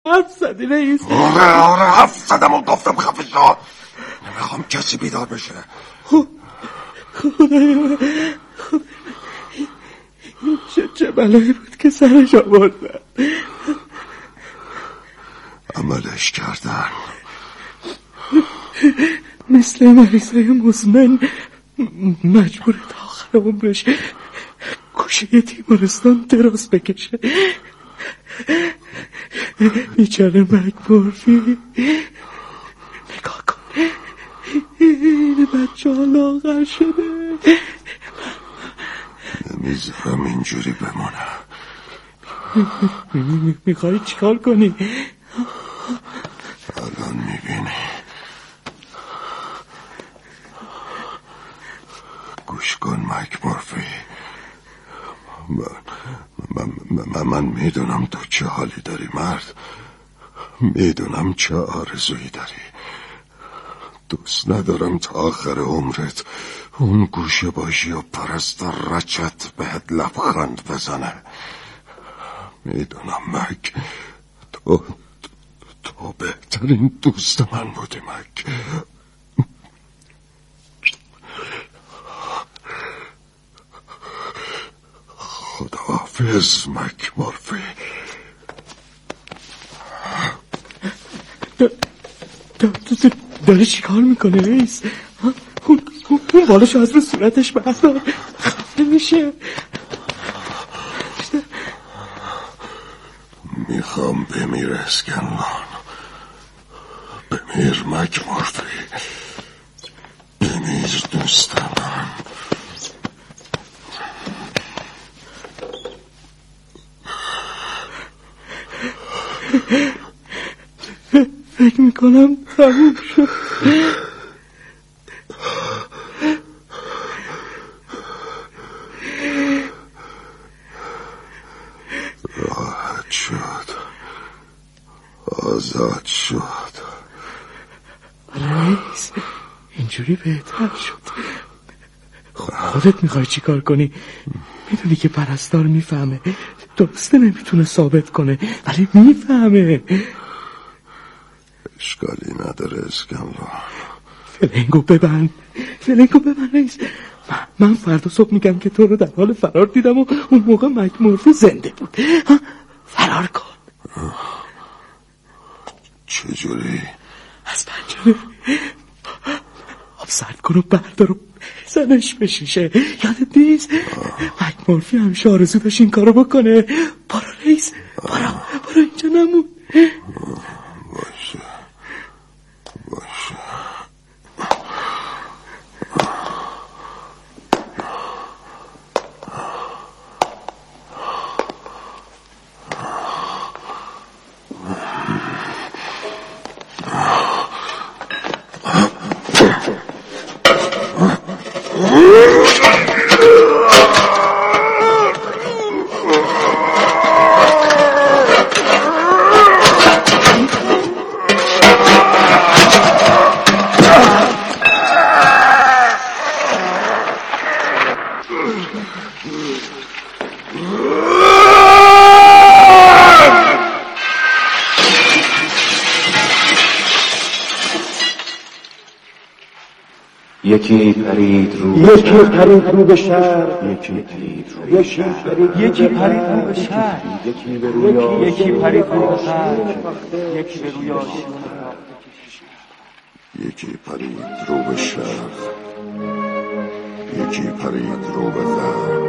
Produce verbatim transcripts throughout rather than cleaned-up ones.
حرف زدی رئیس؟ آره آره حرف زدم و گفتم خفه شو. نمیخوام کسی بیدار بشه. خدای من چه, چه بلایی بود که سرش آوردن. عملش کردن. مثل مریضای مزمن مجبور تا آخر عمرش گوشه تیمارستان دراز بکشه. بیچاره مک‌مورفی، نگاه کن این بچه ها لاغر شده. نمیذارم اینجوری بمونه. میخوای چیکار کنی؟ الان میبینی. گوش کن مک‌مورفی. من, من, من میدونم تو چه حالی داری مرد. میدونم چه آرزویی داری. دوست ندارم تا آخر عمرت اون گوشه باشی و پرستار رچت بهت لبخند بزنه. میدونم مک، تو تو بهترین دوست من بودی مک. خداحافظ مک‌مورفی. داری چی کار میکنه رئیس؟ اون بالاشو از رو صورتش بردار، خفه میشه. میخوام بمیر اسکنلان. بمیر مک‌مورفی. بمیر دوست من. فکر میکنم تموم شد. راحت شد. آزاد شد. رئیس اینجوری بهتر شد. خودت میخوای چی کار کنی؟ میدونی که پرستار میفهمه. درسته نمیتونه ثابت کنه ولی میفهمه. اشکالی نداره اسکنلان. فلنگو ببند. فلنگو ببند رئیس. من فردا صبح میگم که تو رو در حال فرار دیدم و اون موقع مک‌مورفی زنده بود. فرار کن. چجوری؟ از پنجره آب سرد کن و بردار و بزنش به شیشه. یادت نیست؟ مک‌مورفی همیشه آرزو داشت این کارو بکنه. برو رئیس، برو برو اینجا نمون. باشه باشه. یکی پرید رو یکی پرید رو به شهر، یکی پرید رو به شهر، یکی پرید رو به شهر، یکی به روی یکی پرید رو به شهر، یکی به روی یکی پرید رو به شهر، یکی پرید رو به غرب،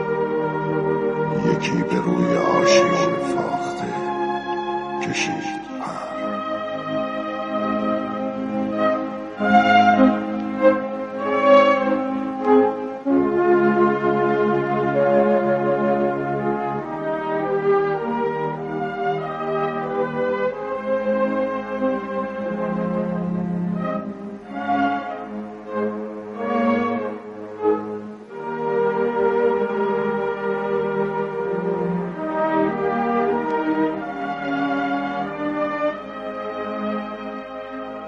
یکی به روی آشیان فاخته کشید پر.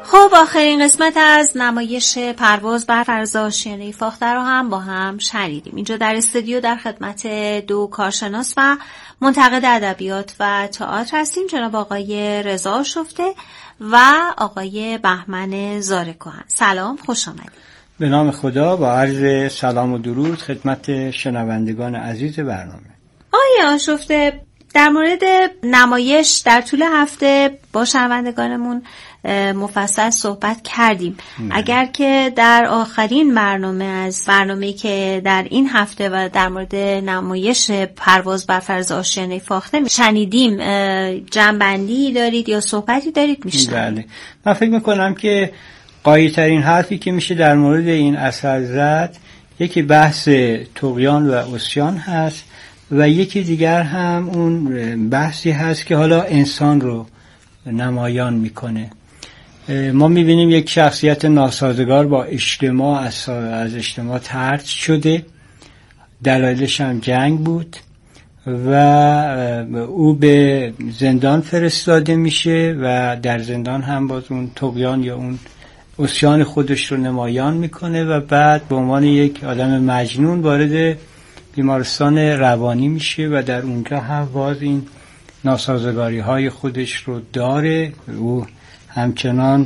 خب آخرین قسمت از نمایش پرواز بر فراز آشیانه فاخته رو هم با هم شنیدیم. اینجا در استودیو در خدمت دو کارشناس و منتقد ادبیات و تئاتر هستیم، جناب آقای رضا آشفته و آقای بهمن زارکوهن. سلام، خوش آمدید. به نام خدا، با عرض سلام و درود خدمت شنوندگان عزیز برنامه. آقای آشفته، در مورد نمایش در طول هفته با شنوندگانمون مفصل صحبت کردیم. نه. اگر که در آخرین برنامه از برنامه‌ای که در این هفته و در مورد نمایش پرواز بر فراز آشیانه فاخته شنیدیم، جنبندی دارید یا صحبتی دارید میشنویم؟ بله، من فکر میکنم که قایی‌ترین حرفی که میشه در مورد این اثر زد، یکی بحث طغیان و عصیان هست و یکی دیگر هم اون بحثی هست که حالا انسان رو نمایان میکنه. ما میبینیم یک شخصیت ناسازگار با اجتماع از اجتماع طرد شده، دلایلش هم جنگ بود و او به زندان فرستاده میشه و در زندان هم باز اون طغیان یا اون عصیان خودش رو نمایان میکنه و بعد به عنوان یک آدم مجنون وارد بیمارستان روانی میشه و در اونجا هم باز این ناسازگاری های خودش رو داره. او همچنان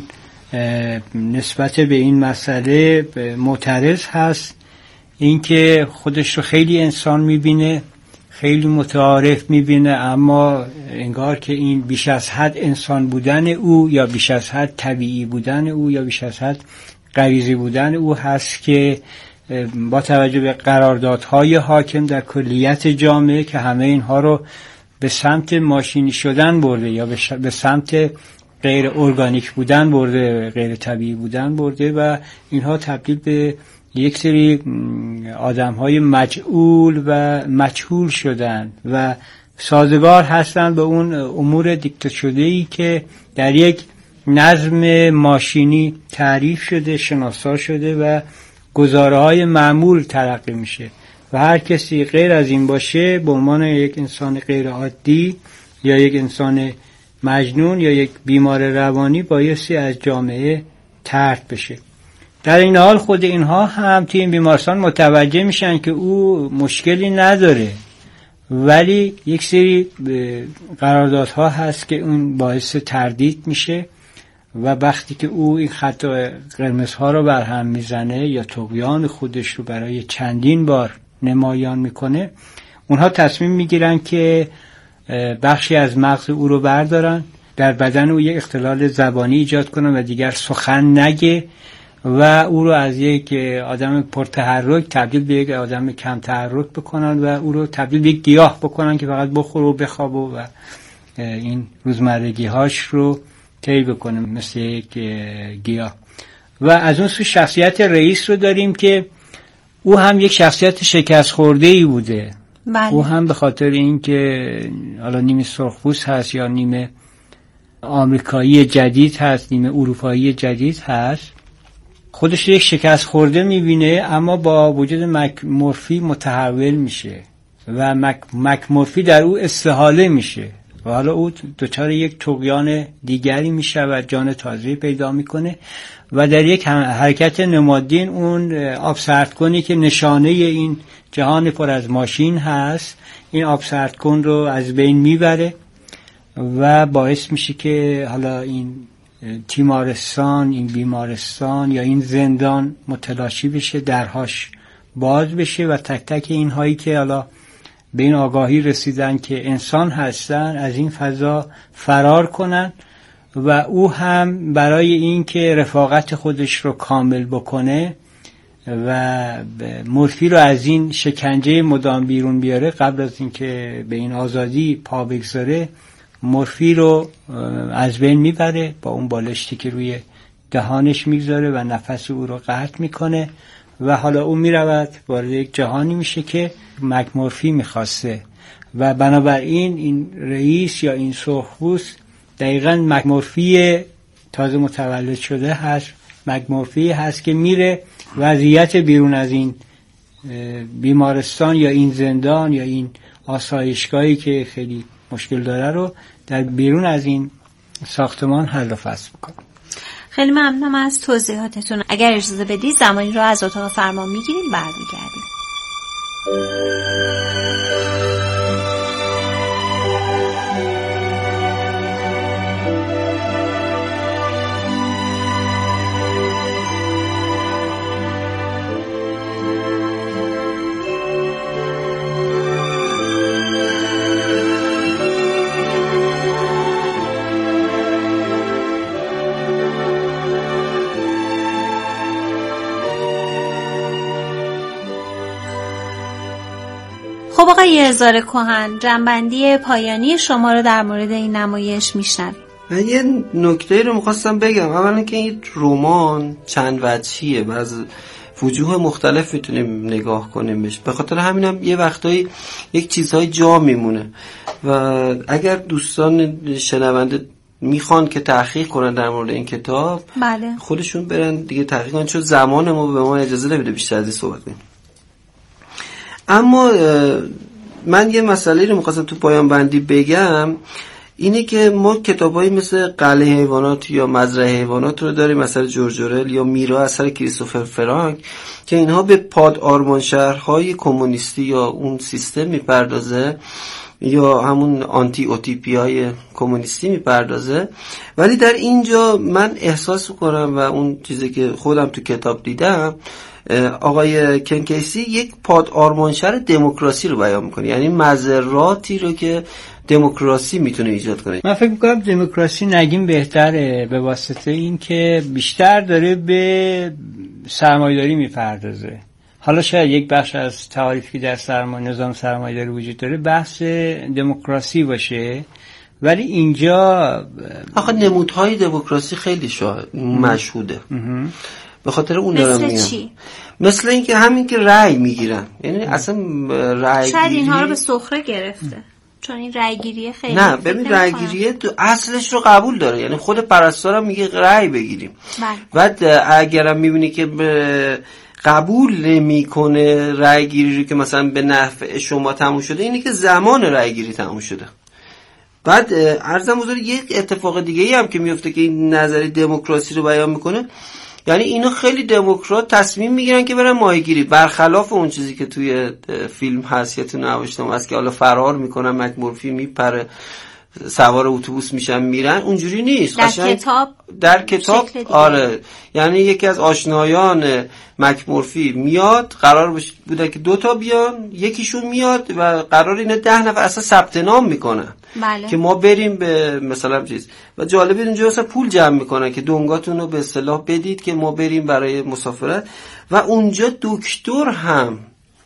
نسبت به این مسئله معترض هست، اینکه خودش رو خیلی انسان میبینه، خیلی متعارف میبینه، اما انگار که این بیش از حد انسان بودن او یا بیش از حد طبیعی بودن او یا بیش از حد غریزی بودن او هست که با توجه به قراردادهای حاکم در کلیت جامعه که همه اینها رو به سمت ماشینی شدن برده یا به سمت غیر ارگانیک بودن برده، غیر طبیعی بودن برده و اینها تبدیل به یک سری آدم‌های مجعول و مجهول شدن و سازگار هستند به اون امور دیکته شده‌ای که در یک نظم ماشینی تعریف شده، شناسا شده و گزاره‌های معمول تلقی میشه و هر کسی غیر از این باشه به عنوان یک انسان غیر عادی یا یک انسان مجنون یا یک بیمار روانی بایستی از جامعه طرد بشه. در این حال خود اینها هم توی این بیمارستان متوجه میشن که او مشکلی نداره، ولی یک سری قراردادها هست که اون باعث تردید میشه و وقتی که او این خط قرمزها رو برهم میزنه یا طغیان خودش رو برای چندین بار نمایان میکنه، اونها تصمیم میگیرن که بخشی از مغز او رو بردارن، در بدن او یک اختلال زبانی ایجاد کنن و دیگر سخن نگه و او رو از یک آدم پرتحرک تبدیل به یک آدم کم تحرک بکنن و او رو تبدیل به یک گیاه بکنن که فقط بخوره و بخوابه و این روزمرگی هاش رو طی بکنه مثل یک گیاه. و از اون سو شخصیت رئیس رو داریم که او هم یک شخصیت شکست خورده ای بوده. بله. او هم به خاطر این که حالا نیمه سرخپوست هست یا نیمه آمریکایی جدید هست، نیمه اروپایی جدید هست، خودش یک شکست خورده میبینه، اما با وجود مک مورفی متحول میشه و مک, مک مورفی در او استحاله میشه و حالا او دچار یک طغیان دیگری میشه و جان تازه‌ای پیدا میکنه و در یک حرکت نمادین اون آب سردکنی که نشانه این جهان پر از ماشین هست، این آب سردکن رو از بین میبره و باعث میشه که حالا این تیمارستان، این بیمارستان یا این زندان متلاشی بشه، درهاش باز بشه و تک تک اینهایی که حالا به این آگاهی رسیدن که انسان هستن از این فضا فرار کنن و او هم برای این که رفاقت خودش رو کامل بکنه و مورفی رو از این شکنجه مدام بیرون بیاره، قبل از این که به این آزادی پا بگذاره مورفی رو از بین میبره، با اون بالشتی که روی دهانش میگذاره و نفس او رو قطع میکنه و حالا او میرود وارد یک جهانی میشه که مک مورفی میخواسته و بنابراین این رئیس یا این سرخپوست دقیقاً مک مورفی تازه متولد شده هست، مک مورفی هست که میره وضعیت بیرون از این بیمارستان یا این زندان یا این آسایشگاهی که خیلی مشکل داره رو در بیرون از این ساختمان حل و فصل میکنه. خیلی ممنونم از توضیحاتتون. اگر اجازه بدید زمانی رو از اتاق فرمان میگیریم برمیگردیم. خب آقای هزار کهن، جنبندی پایانی شما رو در مورد این نمایش میشنویم. من یه نکته رو میخواستم بگم. اولا که این رمان چند وجهیه و از وجوه مختلف میتونیم نگاه کنیم بهش، به خاطر همینم یه وقتایی یک چیزهای جا میمونه و اگر دوستان شنونده میخوان که تحقیق کنن در مورد این کتاب، بله، خودشون برن دیگه تحقیق کنن، چون زمان ما به ما اجازه نمیده بیشتر از این صحبت کنیم. اما من یه مسئله رو میخواستم تو پایان بندی بگم، اینه که ما کتابایی مثل قلعه حیوانات یا مزرعه حیوانات رو داریم، اثر جورج اورل، یا میرا اثر کریستوفر فرانک، که اینها به پاد آرمان شهرهای کمونیستی یا اون سیستم میپردازه یا همون آنتی اوتیپی های کمونیستی میپردازه. ولی در اینجا من احساس کنم و اون چیزی که خودم تو کتاب دیدم، آقای کن کیسی یک پاد آرمانشهر دموکراسی رو بیان میکنه، یعنی مزراتی رو که دموکراسی میتونه ایجاد کنه. من فکر میکنم دموکراسی نگیم بهتره، به واسطه این که بیشتر داره به سرمایه‌داری میپردازه. حالا شاید یک بخش از تعاریفی در سرمایه نظام سرمایه‌داری وجود داره بحث دموکراسی باشه، ولی اینجا آخه نمودهای دموکراسی خیلی شاید مشهوده. به خاطر اون دارم میگم. مثل چی؟ مثل این که همین که رأی میگیرن، یعنی اصلا رأی شاید گیری... اینها رو به سخره گرفته، چون این رأی گیریه خیلی نه ببین رأی گیریه تو اصلش رو قبول داره، یعنی خود پرستارم میگه رأی بگیریم. بعد اگرم میبینی که قبول نمیکنه رأی گیری رو که مثلا به نفع شما تموم شده، اینی که زمان رأی گیری تموم شده. بعد عرضم حضور یک اتفاق دیگه ای هم که میفته که این نظریه دموکراسی رو بیان میکنه، یعنی اینا خیلی دموکرات تصمیم میگیرن که برن ماهیگیری، برخلاف اون چیزی که توی فیلم هست یا تو نوشتم هست که حالا فرار میکنن، مکمورفی میپره، سوار اتوبوس میشن میرن، اونجوری نیست. در کتاب در کتاب آره، یعنی یکی از آشنایان مکمورفی میاد، قرار بوده که دوتا بیان، یکیشون میاد و قرار اینه ده نفر اصلا ثبت نام میکنن. بله. که ما بریم به مثلا چیز، و جالبه اینجا اصلا پول جمع میکنن که دونگاتون رو به اصطلاح بدید که ما بریم برای مسافرت، و اونجا دکتر هم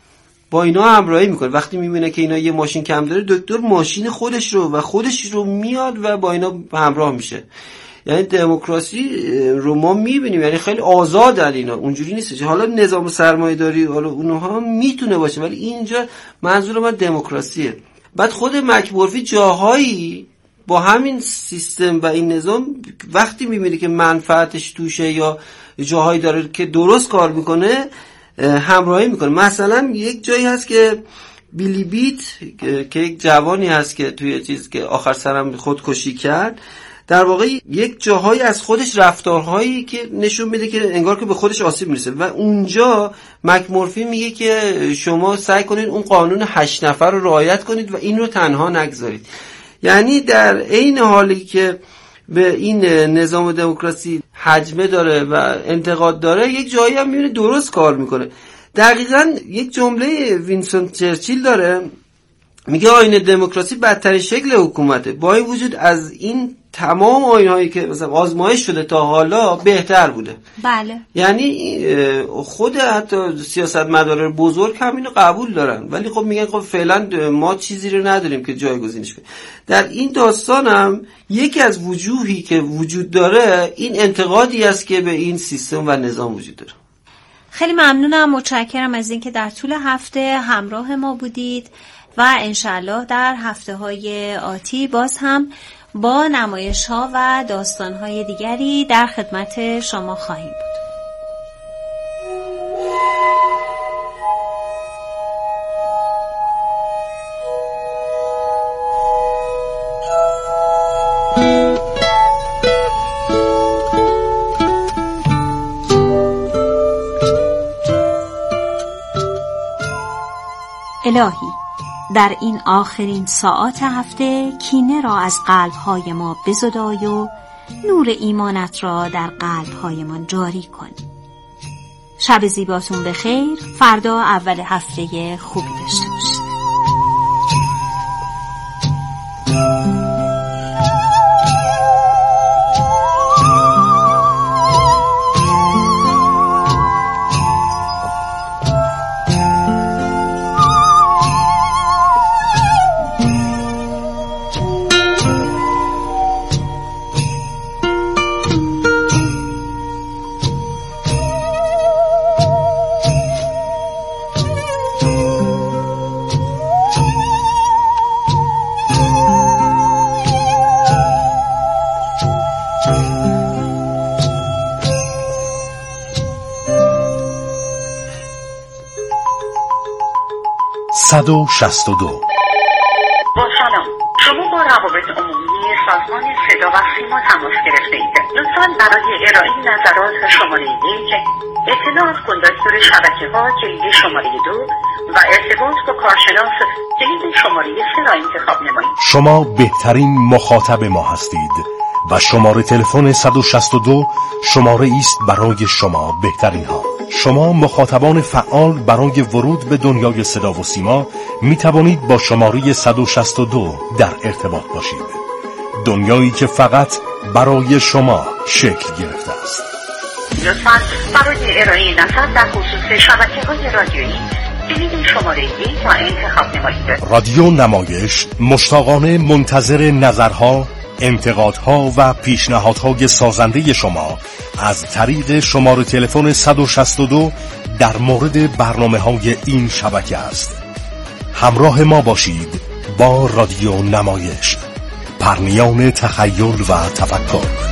با اینا همراهی میکنه. وقتی میبینه که اینا یه ماشین کم داره، دکتر ماشین خودش رو و خودش رو میاد و با اینا همراه میشه. یعنی دموکراسی رو ما میبینیم، یعنی خیلی آزادن اینا، اونجوری نیست. حالا نظام سرمایه‌داری حالا اونها میتونه باشه، ولی اینجا منظور من دموکراسیه. بعد خود مکمورفی جاهایی با همین سیستم و این نظام وقتی میبینه که منفعتش توشه یا جاهایی داره که درست کار میکنه، همراهی میکنه. مثلا یک جایی هست که بیلی بیت که یک جوانی هست که توی چیز که آخر سرم خودکشی کرد، در واقع یک جاهایی از خودش رفتارهایی که نشون میده که انگار که به خودش آسیب میرسه، و اونجا مکمورفی میگه که شما سعی کنید اون قانون هشت نفر رو رعایت کنید و این رو تنها نگذارید. یعنی در عین حالی که به این نظام دموکراسی حجمه داره و انتقاد داره، یک جایی هم میبینه درست کار میکنه. دقیقاً یک جمله وینستون چرچیل داره، میگه آیین دموکراسی بدترین شکل حکومته، با این وجود از این تمام آیین‌هایی که مثلا آزمایش شده تا حالا بهتر بوده. بله. یعنی خود حتی سیاستمداران بزرگ هم اینو قبول دارن، ولی خب میگن خب فعلا ما چیزی رو نداریم که جایگزینش کنیم. در این داستان هم یکی از وجوهی که وجود داره این انتقادی است که به این سیستم و نظام وجود داره. خیلی ممنونم، متشکرم از اینکه در طول هفته همراه ما بودید و انشالله در هفته های آتی باز هم با نمایش ها و داستان های دیگری در خدمت شما خواهیم بود. الهی در این آخرین ساعات هفته کینه را از قلب‌های ما بزدای و نور ایمانت را در قلب‌هایمان جاری کن. شب زیباتون بخیر. فردا اول هفته خوبی داشته باشید. صد و شصت و دو. با سلام، شما با روابط عمومی سازمان صدا و سیما تماس گرفته اید. لطفاً برای ارائه نظرات شماره یک، اطلاع از کندکتور شبکه ها کلید شماره دو و ارتباط با کارشناس کلید شماره سه را انتخاب نمایید. شما بهترین مخاطب ما هستید و شماره تلفن صد و شصت و دو شماره است برای شما بهترین ها. شما مخاطبان فعال برای ورود به دنیای صدا و سیما می توانید با شماره صد و شصت و دو در ارتباط باشید. دنیایی که فقط برای شما شکل گرفته است. لطفاً برای ارائه نظر در خصوص شبکه‌های رادیویی کلید شماره یک را انتخاب نمایید. رادیو نمایش مشتاقانه منتظر نظرها، انتقادها و پیشنهادهای سازنده شما از طریق شماره تلفن صد و شصت و دو در مورد برنامه‌های این شبکه است. همراه ما باشید با رادیو نمایش، پرنیان تخیل و تفکر.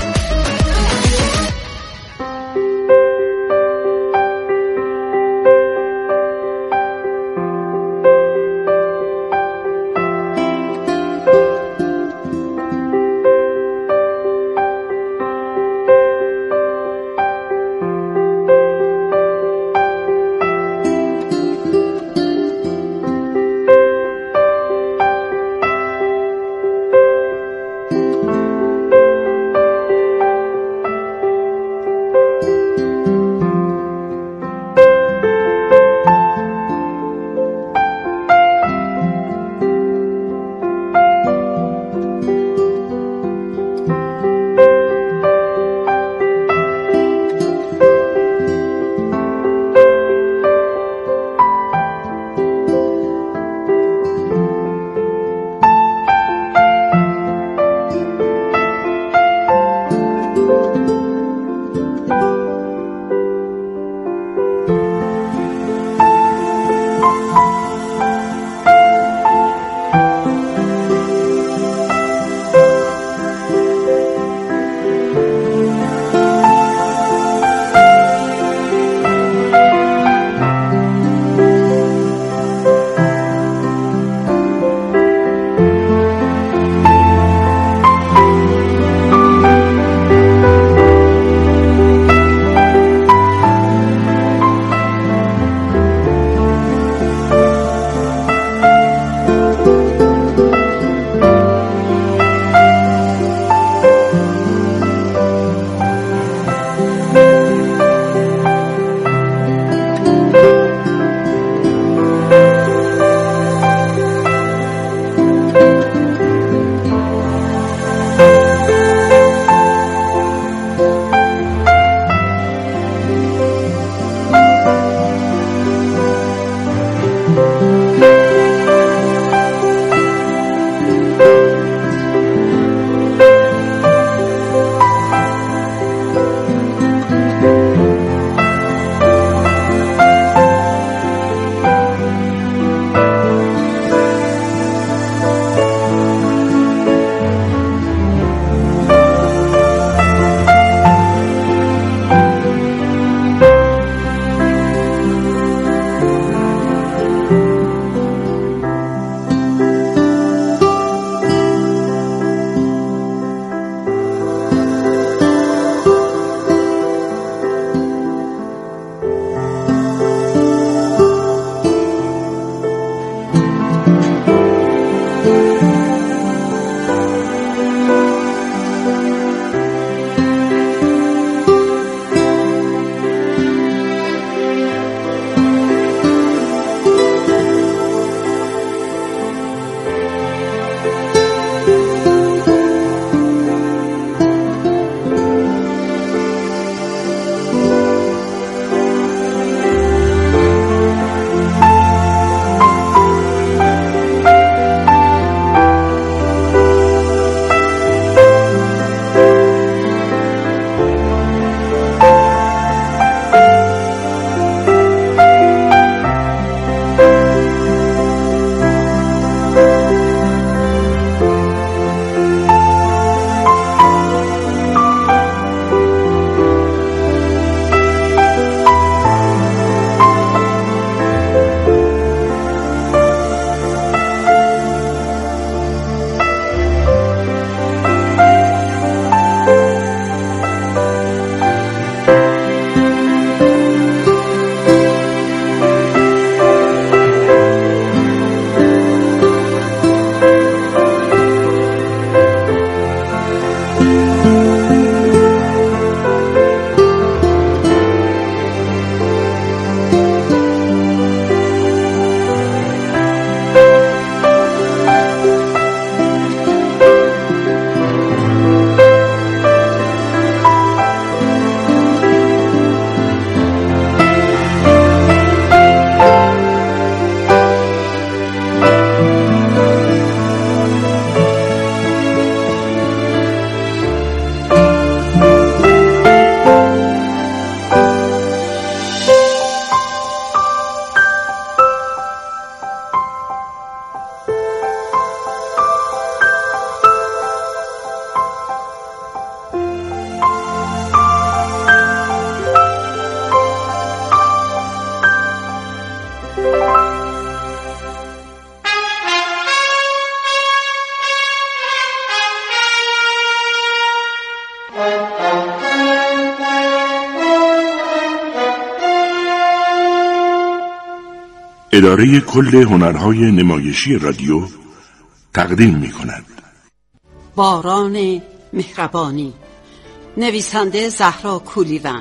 اداره کل هنرهای نمایشی رادیو تقدیم می کند. باران مهربانی، نویسنده زهرا کولیوند،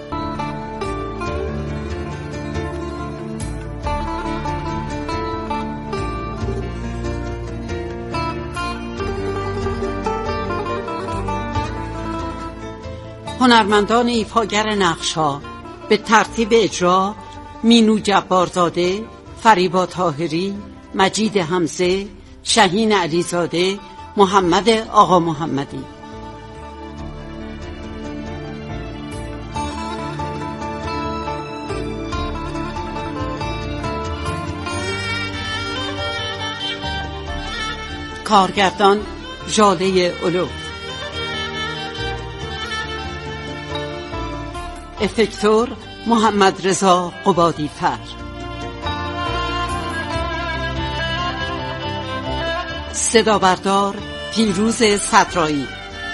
هنرمندان ایفاگر نقش‌ها به ترتیب اجرا: مینو جبارزاده، فریبا طاهری، مجید حمزه، شهین علیزاده، محمد آقا محمدی. کارگردان ژاله اولو، افکتور محمد رضا قبادی فر، صدا بردار پیروز صدرایی،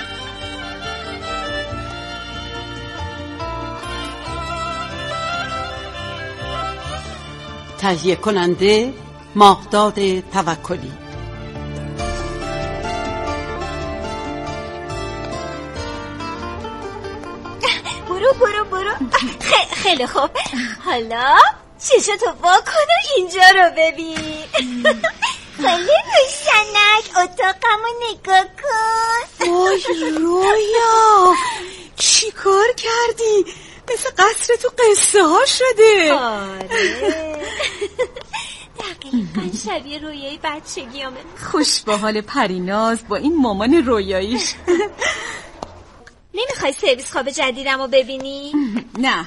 تهیه کننده ماهداد توکلی. برو برو برو. خیلی خوب. حالا چشتو وا کن و اینجا رو ببین. خیلی روشنک. اتاقمو نگاه کن. وای رویا، چی کار کردی؟ مثل قصر تو قصه ها شده. آره دقیقا شبیه رویای بچگیامه. خوش به حال پریناز با این مامان رویاییش. نمیخوای سرویس خواب جدیدمو ببینی؟ نه.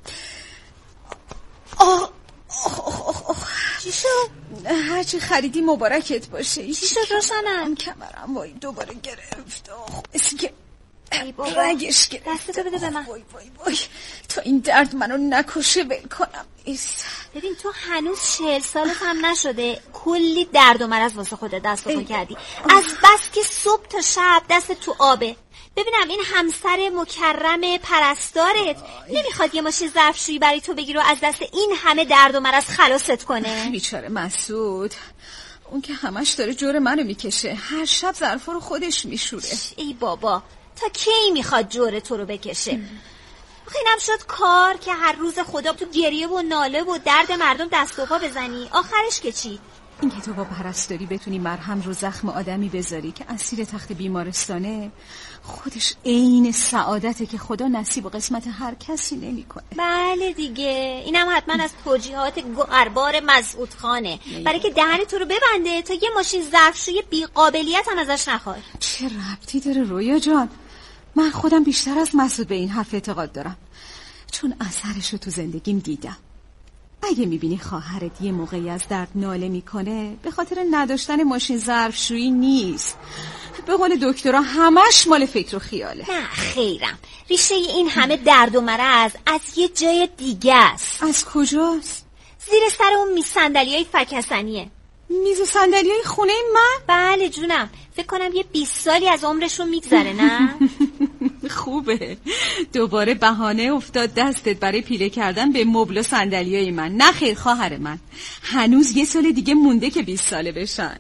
آه آه آه آه. چی شد؟ هرچی خریدی مبارکت باشه. چی شد روشنم؟ کمرم وای دوباره گرفت. مثل که ای بابا رگش گرفت. دستتو بده به من. وای وای وای تا این درد منو نکشه ول کنم. ایست. ببین تو هنوز چهل سالت هم نشده کلی درد و مرض واسه خودت دست و پا کردی. از بس که صبح تا شب دست تو آبه. ببینم این همسر مکرم پرستارت نمیخواد یه ماشین ظرفشویی برای تو بگیره و از دست این همه درد و مرض خلاصت کنه؟ بیچاره مسعود، اون که همش داره جور منو میکشه. هر شب ظرفا رو خودش میشوره. ای بابا تا کی میخواد جور تو رو بکشه؟ اینم شد کار که هر روز خدا تو گریه و ناله و درد مردم دست و پا بزنی. آخرش که چی؟ این که تو با پرستاری بتونی مرهم رو زخم آدمی بذاری که اسیر تخت بیمارستانه، خودش عین سعادته که خدا نصیب و قسمت هر کسی نمیکنه. بله دیگه، اینم حتما از توجیهات گوهربار مسعود خانه برای که دهن تو رو ببنده تا یه ماشین ظرفشوی بی قابلیت هم ازش نخوای. چه ربطی داره رویا جان؟ من خودم بیشتر از مسعود به این حرف اعتقاد دارم، چون اثرشو تو زندگیم دیدم. اگه میبینی خواهرت یه موقعی از درد ناله میکنه، به خاطر نداشتن ماشین ظرفشویی نیست. به قول دکترها همش مال فکر و خیاله. نه خیرم، ریشه این همه درد و مرض از یه جای دیگه است. از کجاست؟ زیر سر اون میز صندلیای فکسنیه. میز صندلیای خونه من؟ بله جونم، فکر کنم یه بیست سالی از عمرشون میگذره. نه خوبه، دوباره بهانه افتاد دستت برای پیله کردن به مبل و صندلیای من. نه خیر خواهر من، هنوز یه سال دیگه مونده که بیست ساله بشن.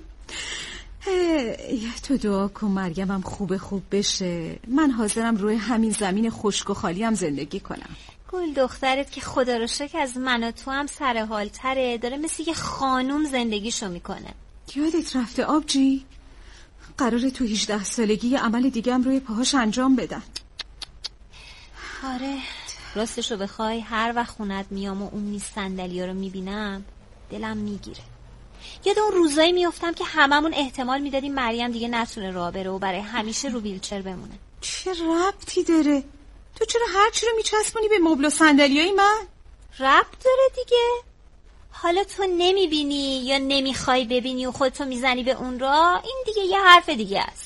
تو دعا کن مرگمم خوب خوب بشه. من حاضرم روی همین زمین خشک و خالی هم زندگی کنم. گل دخترت که خدا رو شکر از من و تو هم سر حال تره، داره مثل یه خانوم زندگیشو میکنه. یادت رفته آبجی؟ قراره تو هجده سالگی یه عمل دیگه هم روی پاهاش انجام بدن. آره راستشو بخوای هر وقت خونت میام و اون میز صندلی‌ها رو میبینم دلم میگیره. یاد اون روزایی میافتم که هممون احتمال میدادیم مریم دیگه نتونه راه بره و برای همیشه رو ویلچر بمونه. چه ربطی داره؟ تو چرا هر چی رو میچسبونی به مبل و صندلیای من؟ ربط داره دیگه. حالا تو نمیبینی یا نمیخوای ببینی و خودتو میزنی به اون راه، این دیگه یه حرف دیگه است.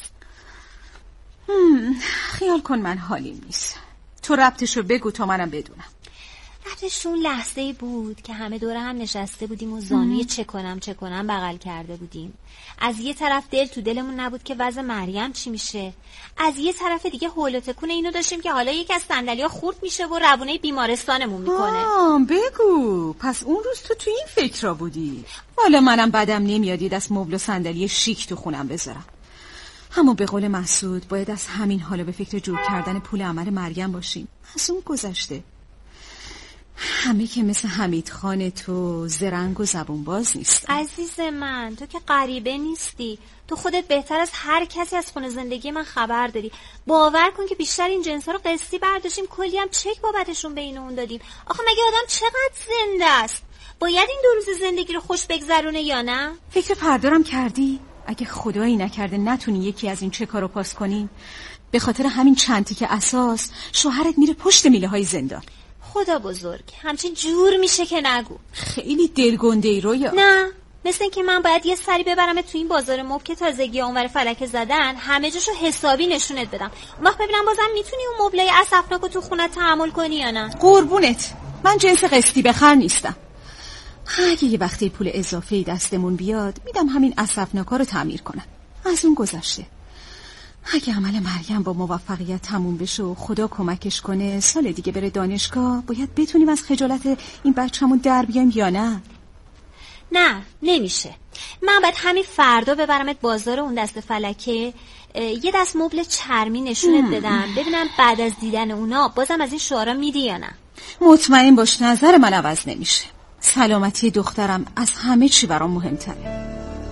خیال کن من حالیم نیست. تو ربطشو بگو تا منم بدونم. یادش اون لحظه بود که همه دوره هم نشسته بودیم و زانوی چه کنم چه کنم بغل کرده بودیم. از یه طرف دل تو دلمون نبود که وضع مریم چی میشه، از یه طرف دیگه هول و تکون اینو داشتیم که حالا یکی از صندلی‌ها خورد میشه و روونه بیمارستانمون میکنه. آه بگو، پس اون روز تو تو این فکر را بودی. والا منم بدم نمیاد دست مبل و صندلی شیک تو خونم بذارم. اما به قول مسعود باید از همین حالا به فکر جور کردن پول عمل مریم باشیم. از اون گذشته همه که مثل حمید خان تو زرنگ و زبون باز نیست. عزیز من تو که غریبه نیستی، تو خودت بهتر از هر کسی از خونه زندگی من خبر داری. باور کن که بیشتر این جنسا رو قسطی برداشتیم، کلی هم چک بابتشون بین اون دادیم. آخه مگه آدم چقدر زنده است؟ باید این دو روز زندگی رو خوش بگذرونه یا نه؟ فکر پردارم کردی؟ اگه خدایی نکرده نتونی یکی از این چکا رو پاس کنی، به خاطر همین چند تیکه اساس شوهرت میره پشت میله های زندان. خدا بزرگ، همچین جور میشه که نگو. خیلی دلگنده ای رویا. نه، مثل این که من باید یه سری ببرم تو این بازار مب که تازگی اونور فلک زدن، همه جاشو حسابی نشونت بدم. اون وقت ببینم بازم میتونی اون مبلای اسفناکو تو خونه تحمل کنی یا نه. قربونت، من جنس قسطی بخر نیستم. اگه یه وقتی پول اضافه‌ای دستمون بیاد میدم همین اسفناکا رو تعمیر کنم. از اون گذشته اگه عمل مریم با موفقیت تموم بشه و خدا کمکش کنه سال دیگه بره دانشگاه، باید بتونیم از خجالت این بچه‌مون در بیایم یا نه؟ نه نمیشه. من باید همین فردا ببرمت بازار اون دست فلکه، یه دست مبل چرمی نشونت بدم، ببینم بعد از دیدن اونا بازم از این شعارا میدی یا نه. مطمئن باش نظر من عوض نمیشه. سلامتی دخترم از همه چی برام مهمتره.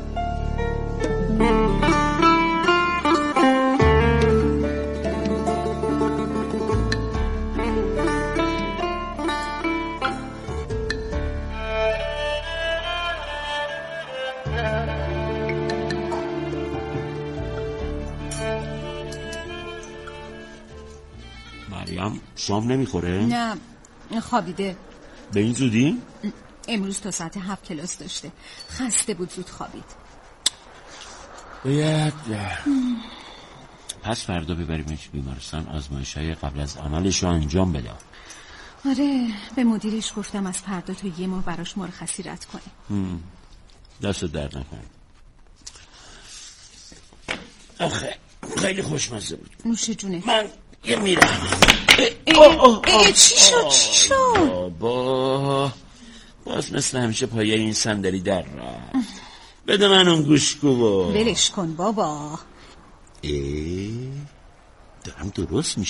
مریم شام نمیخوره؟ نه خوابیده. به این زودی؟ امروز تا ساعت هفت کلاس داشته، خسته بود زود خوابید. باید پس فردا ببریمش بیمارستان، آزمایش‌های قبل از عملش رو انجام بده. آره به مدیرش گفتم از فردا تو یه ماه براش مرخصی رد کنه. دست درد نکنه. آخه خیلی خوشمزه بود. نوش جونه. من یه میرم. ای چی شد چی شد؟ بابا باز مثل همیشه پایه این صندلی در رفت. بده من اون گوشگو با ولش کن بابا. ای دارم درست میشه.